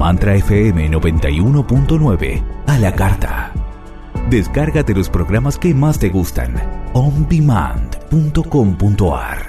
Mantra FM 91.9 a la carta. Descárgate los programas que más te gustan. ondemand.com.ar.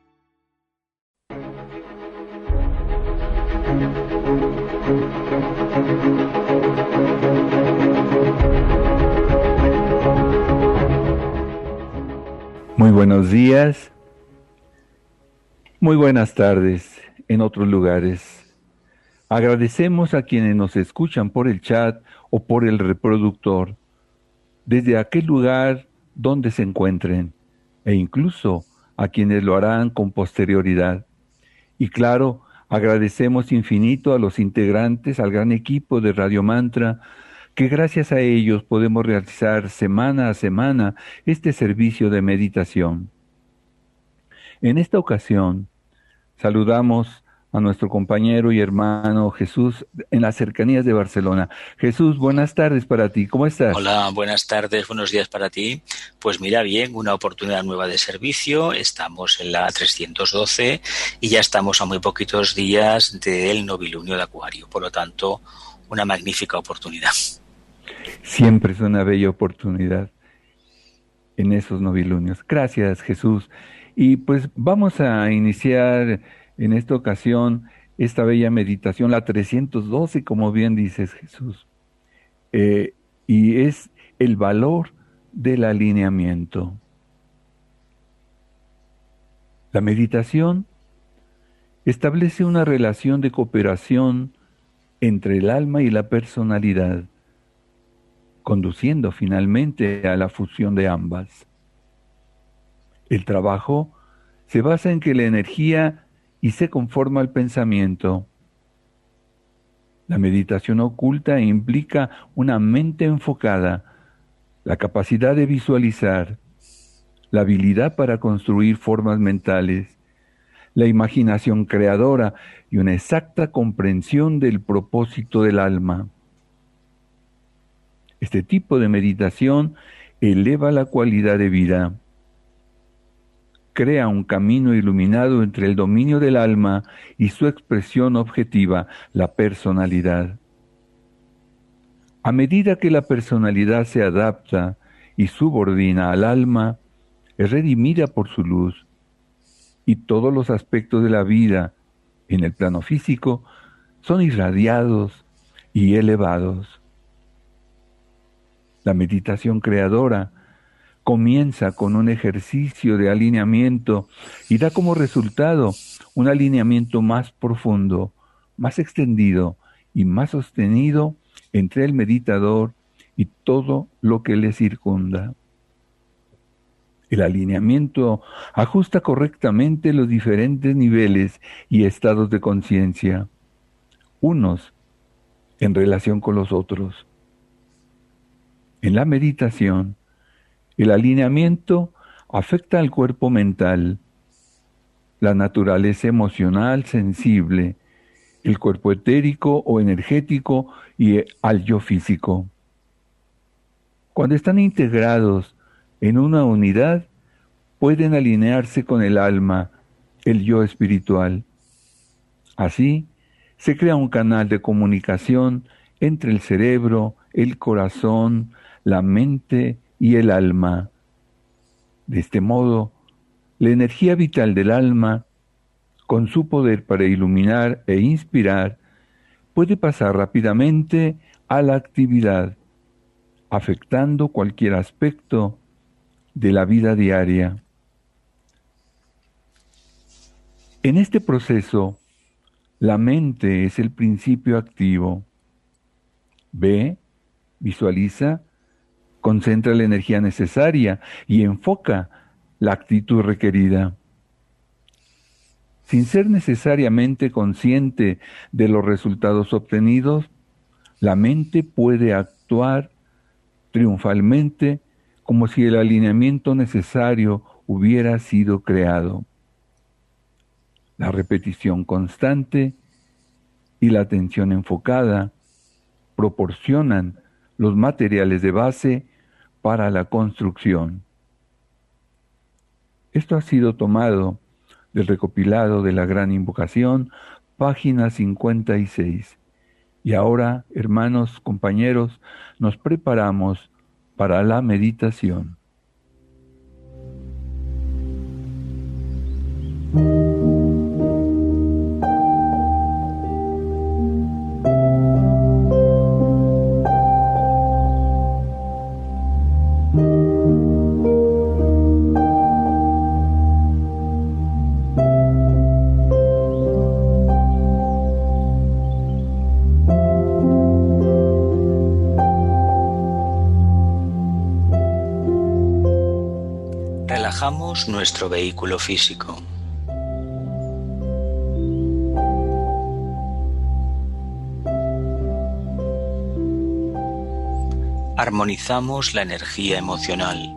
Muy buenos días, muy buenas tardes en otros lugares. Agradecemos a quienes nos escuchan por el chat o por el reproductor, desde aquel lugar donde se encuentren, e incluso a quienes lo harán con posterioridad. Y claro, agradecemos infinito a los integrantes, al gran equipo de Radio Mantra, que gracias a ellos podemos realizar semana a semana este servicio de meditación. En esta ocasión, saludamos a nuestro compañero y hermano Jesús en las cercanías de Barcelona. Jesús, buenas tardes para ti, ¿cómo estás? Hola, buenas tardes, buenos días para ti. Pues mira, bien, una oportunidad nueva de servicio, estamos en la 312 y ya estamos a muy poquitos días del novilunio de Acuario, por lo tanto, una magnífica oportunidad. Siempre es una bella oportunidad en esos novilunios. Gracias, Jesús. Y pues vamos a iniciar en esta ocasión esta bella meditación, la 312, como bien dices, Jesús. Y es el valor del alineamiento. La meditación establece una relación de cooperación entre el alma y la personalidad, conduciendo finalmente a la fusión de ambas. El trabajo se basa en que la energía y se conforma al pensamiento. La meditación oculta implica una mente enfocada, la capacidad de visualizar, la habilidad para construir formas mentales, la imaginación creadora y una exacta comprensión del propósito del alma. Este tipo de meditación eleva la calidad de vida, crea un camino iluminado entre el dominio del alma y su expresión objetiva, la personalidad. A medida que la personalidad se adapta y subordina al alma, es redimida por su luz, y todos los aspectos de la vida en el plano físico son irradiados y elevados. La meditación creadora comienza con un ejercicio de alineamiento y da como resultado un alineamiento más profundo, más extendido y más sostenido entre el meditador y todo lo que le circunda. El alineamiento ajusta correctamente los diferentes niveles y estados de conciencia, unos en relación con los otros. En la meditación, el alineamiento afecta al cuerpo mental, la naturaleza emocional sensible, el cuerpo etérico o energético y al yo físico. Cuando están integrados en una unidad, pueden alinearse con el alma, el yo espiritual. Así, se crea un canal de comunicación entre el cerebro, el corazón, la mente y el alma. De este modo, la energía vital del alma, con su poder para iluminar e inspirar, puede pasar rápidamente a la actividad, afectando cualquier aspecto de la vida diaria. En este proceso, la mente es el principio activo. Ve, visualiza, concentra la energía necesaria y enfoca la actitud requerida. Sin ser necesariamente consciente de los resultados obtenidos, la mente puede actuar triunfalmente como si el alineamiento necesario hubiera sido creado. La repetición constante y la atención enfocada proporcionan los materiales de base para la construcción. Esto ha sido tomado del recopilado de la Gran Invocación, página 56, Y ahora, hermanos, compañeros, nos preparamos para la meditación. Relajamos nuestro vehículo físico. Armonizamos la energía emocional.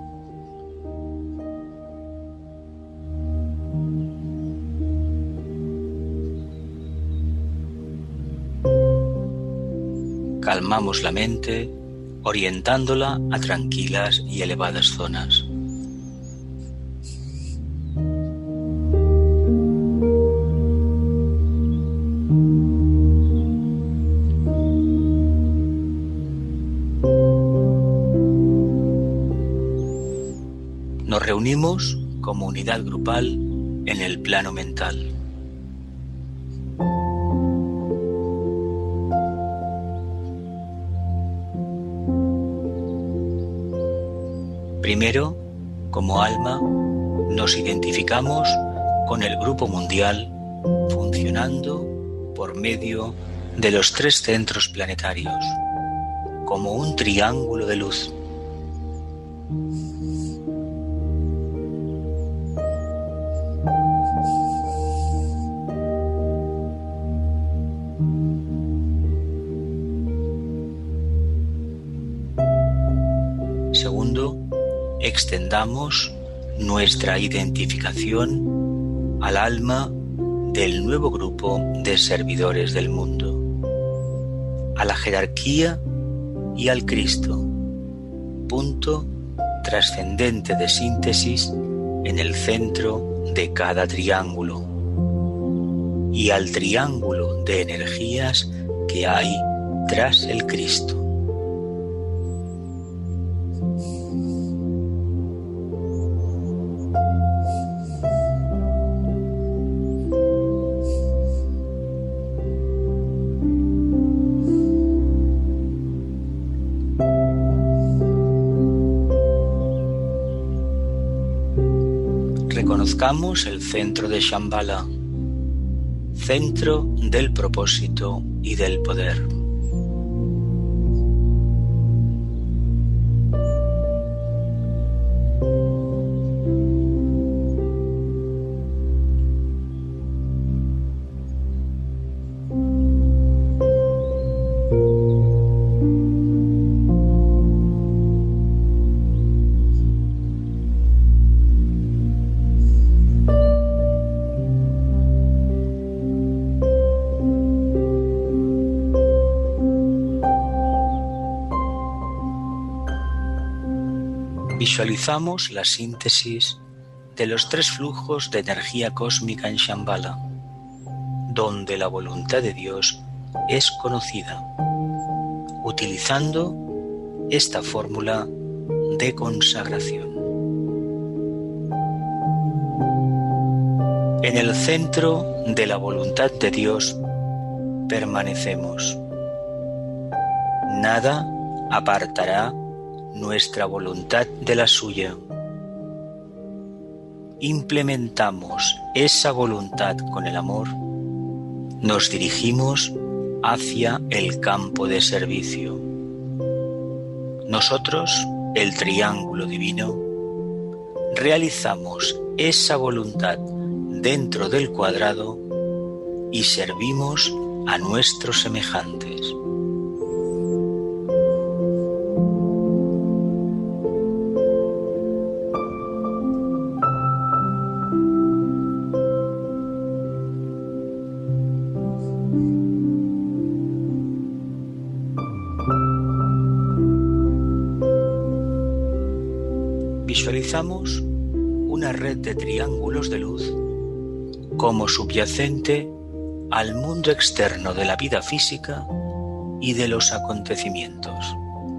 Calmamos la mente, orientándola a tranquilas y elevadas zonas. Nos reunimos como unidad grupal en el plano mental. Primero, como alma, nos identificamos con el grupo mundial funcionando por medio de los 3 centros planetarios, como un triángulo de luz. Segundo, extendamos nuestra identificación al alma del nuevo grupo de servidores del mundo, a la jerarquía y al Cristo, punto trascendente de síntesis en el centro de cada triángulo, y al triángulo de energías que hay tras el Cristo. Reconozcamos el centro de Shambhala, centro del propósito y del poder. Visualizamos la síntesis de los 3 flujos de energía cósmica en Shambhala, donde la voluntad de Dios es conocida, utilizando esta fórmula de consagración. En el centro de la voluntad de Dios permanecemos. Nada apartará nuestra voluntad de la suya. Implementamos esa voluntad con el amor, nos dirigimos hacia el campo de servicio. Nosotros, el triángulo divino, realizamos esa voluntad dentro del cuadrado y servimos a nuestros semejantes. Visualizamos una red de triángulos de luz como subyacente al mundo externo de la vida física y de los acontecimientos.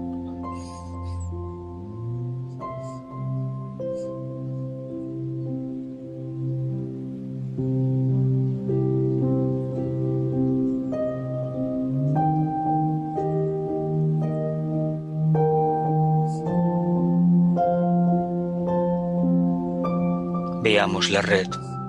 Veamos la red.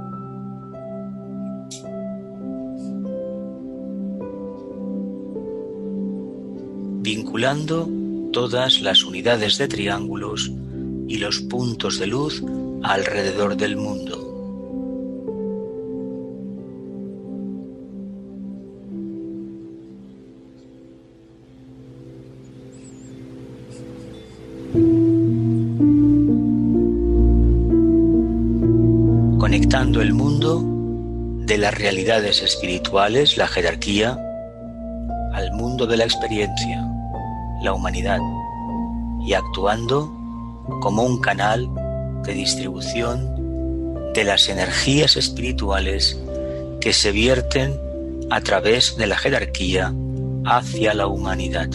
Vinculando todas las unidades de triángulos y los puntos de luz alrededor del mundo. Conectando el mundo de las realidades espirituales, la jerarquía, al mundo de la experiencia, la humanidad, y actuando como un canal de distribución de las energías espirituales que se vierten a través de la jerarquía hacia la humanidad.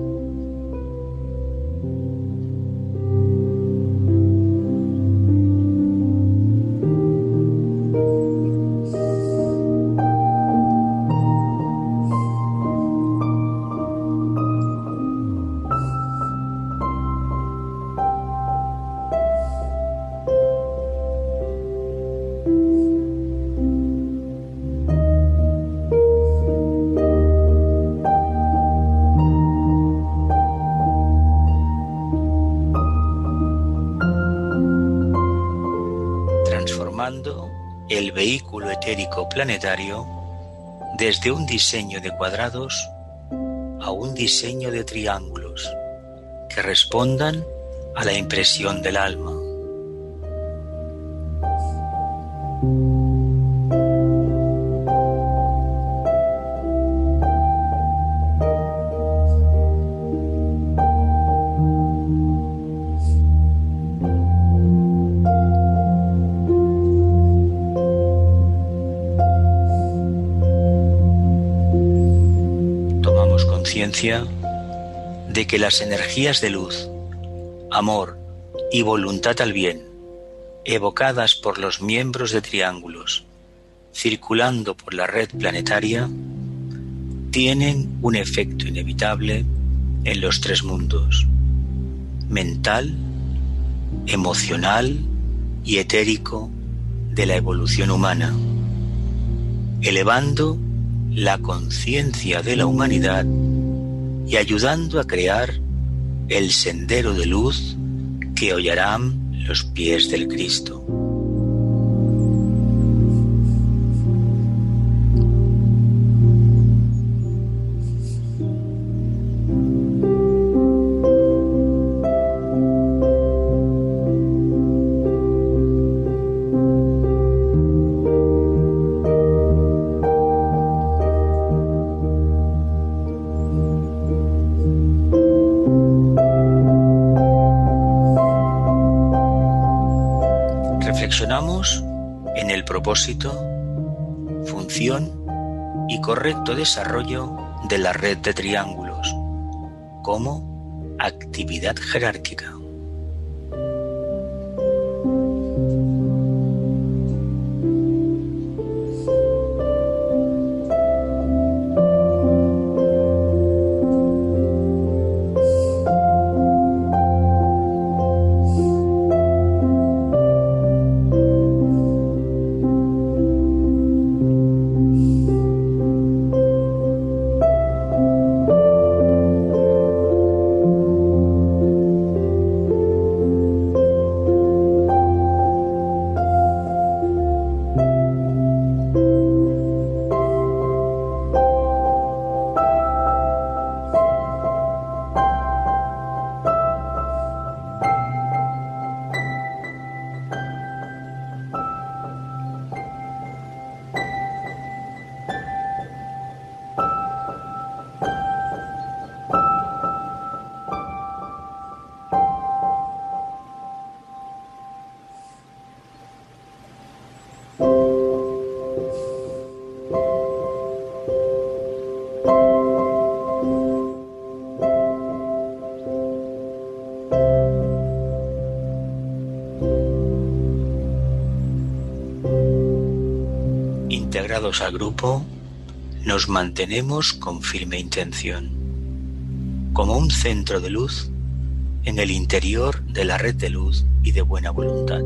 Transformando el vehículo etérico planetario desde un diseño de cuadrados a un diseño de triángulos que respondan a la impresión del alma. De que las energías de luz, amor y voluntad al bien, evocadas por los miembros de triángulos, circulando por la red planetaria, tienen un efecto inevitable en los tres mundos: mental, emocional y etérico de la evolución humana, elevando la conciencia de la humanidad y ayudando a crear el sendero de luz que hollarán los pies del Cristo. Reflexionamos en el propósito, función y correcto desarrollo de la red de triángulos como actividad jerárquica. Integrados al grupo, nos mantenemos con firme intención, como un centro de luz en el interior de la red de luz y de buena voluntad.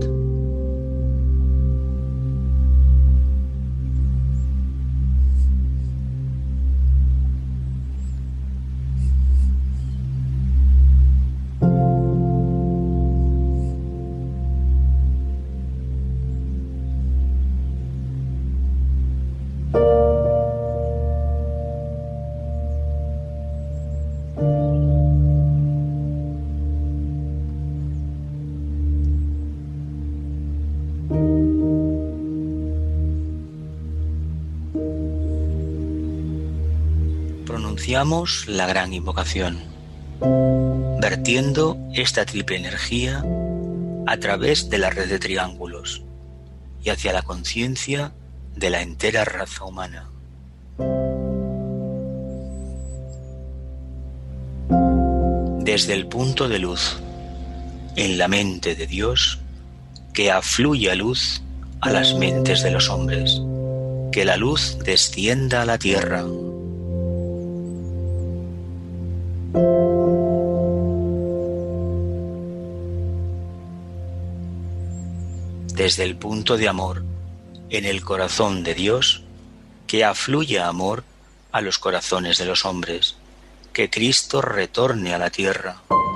Pronunciamos la gran invocación, vertiendo esta triple energía a través de la red de triángulos y hacia la conciencia de la entera raza humana. Desde el punto de luz en la mente de Dios, que afluya luz a las mentes de los hombres, que la luz descienda a la tierra. Desde el punto de amor en el corazón de Dios, que afluya amor a los corazones de los hombres, que Cristo retorne a la tierra.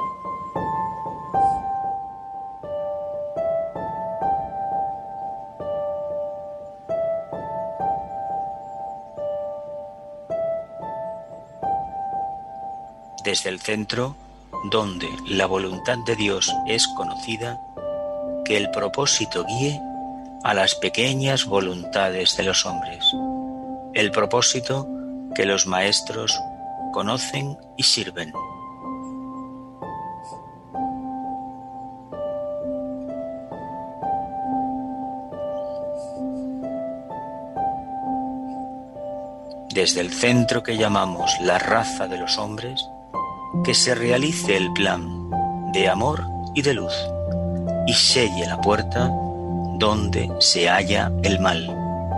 Desde el centro, donde la voluntad de Dios es conocida, que el propósito guíe a las pequeñas voluntades de los hombres, el propósito que los maestros conocen y sirven. Desde el centro que llamamos la raza de los hombres, que se realice el plan de amor y de luz, y selle la puerta donde se halla el mal.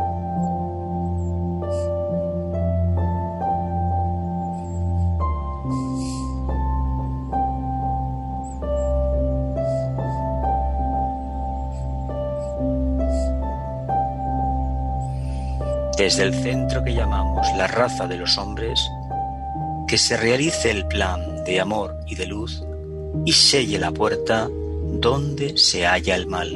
Desde el centro que llamamos la raza de los hombres, que se realice el plan de amor y de luz, y selle la puerta donde se halla el mal.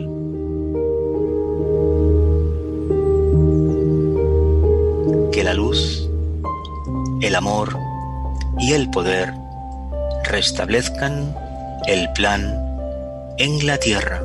Que la luz, el amor y el poder restablezcan el plan en la tierra.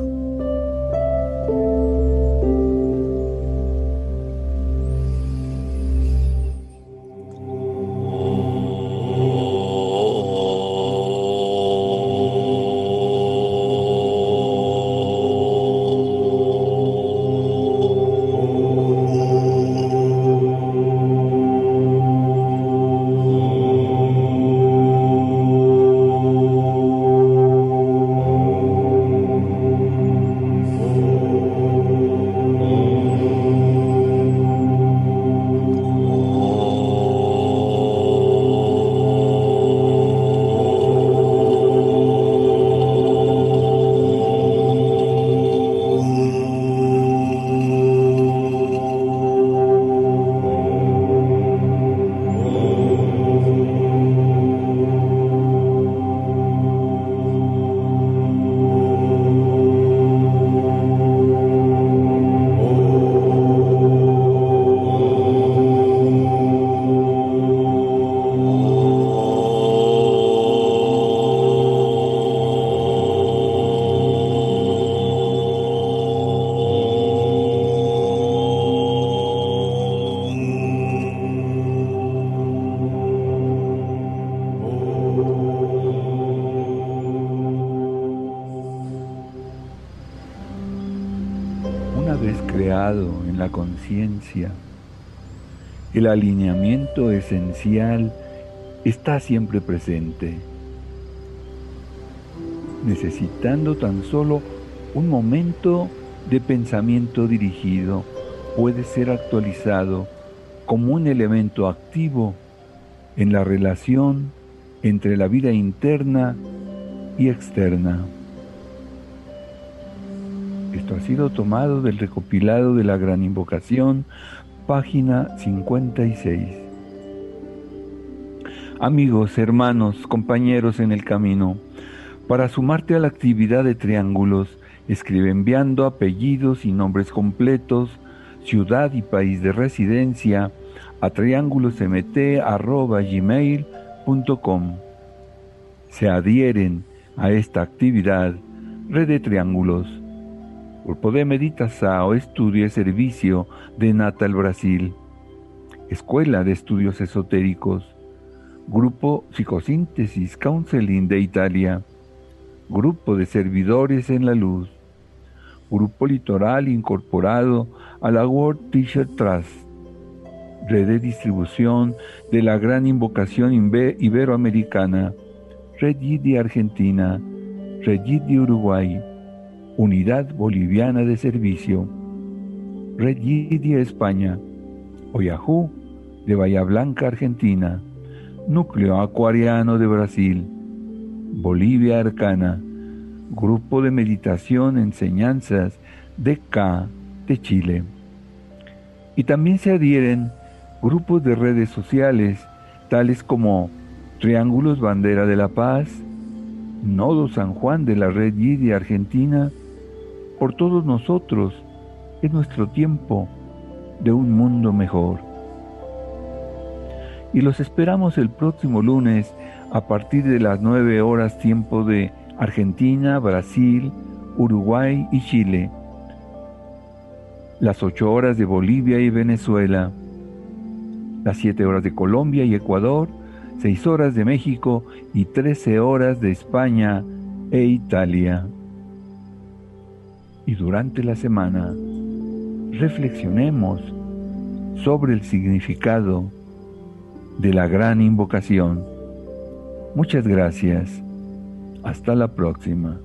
En la conciencia, el alineamiento esencial está siempre presente, necesitando tan solo un momento de pensamiento dirigido, puede ser actualizado como un elemento activo en la relación entre la vida interna y externa. Esto ha sido tomado del recopilado de la Gran Invocación, página 56. Amigos, hermanos, compañeros en el camino, para sumarte a la actividad de triángulos, escribe enviando apellidos y nombres completos, ciudad y país de residencia a triangulosmt@gmail.com. Se adhieren a esta actividad Red de Triángulos, Grupo de Meditación, Estudio y Servicio de Natal, Brasil, Escuela de Estudios Esotéricos, Grupo Psicosíntesis Counseling de Italia, Grupo de Servidores en la Luz, Grupo Litoral incorporado a la World Teacher Trust, Red de Distribución de la Gran Invocación Iberoamericana, Red Yid de Argentina, Red Yid de Uruguay, Unidad Boliviana de Servicio, Red Yid de España, Oahu de Bahía Blanca, Argentina, Núcleo Acuariano de Brasil, Bolivia Arcana, Grupo de Meditación Enseñanzas de K de Chile. Y también se adhieren grupos de redes sociales tales como Triángulos Bandera de la Paz, Nodo San Juan de la Red Yid de Argentina, por todos nosotros, en nuestro tiempo de un mundo mejor. Y los esperamos el próximo lunes a partir de las 9 horas tiempo de Argentina, Brasil, Uruguay y Chile, las 8 horas de Bolivia y Venezuela, las 7 horas de Colombia y Ecuador, 6 horas de México y 13 horas de España e Italia. Y durante la semana, reflexionemos sobre el significado de la Gran Invocación. Muchas gracias. Hasta la próxima.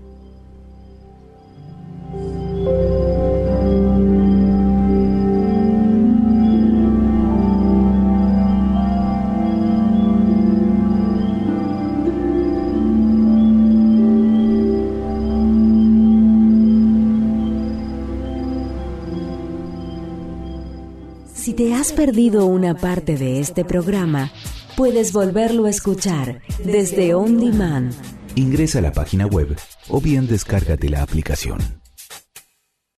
Si te has perdido una parte de este programa, puedes volverlo a escuchar desde On Demand. Ingresa a la página web o bien descárgate la aplicación.